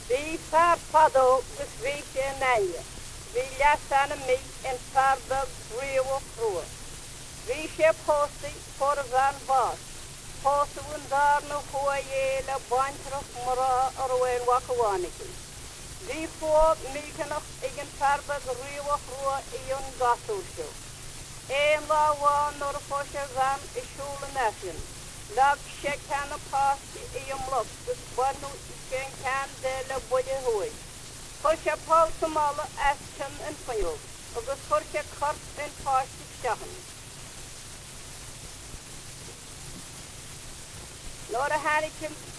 Bhí fear fadó gus bhí sé naine. Bhí leasana mí in fearbeh riomh rua. Bhí sé póstaí for a bhean bás. Póstaún dar na chué le baintrach mara ar bhhain wacahánaí. Bhí fó mícanach ag an fearbeh riomh rua í an gasúseo. Éon láháin nó a fóise bhean isisiúla neisian. Lag sé ceanna pásti í an mlog gus banú cén cean de le buide thuig. Chir sé pása mála eiscin an faoil, agus chur sé cort in pásti steachan. Nóair a hánig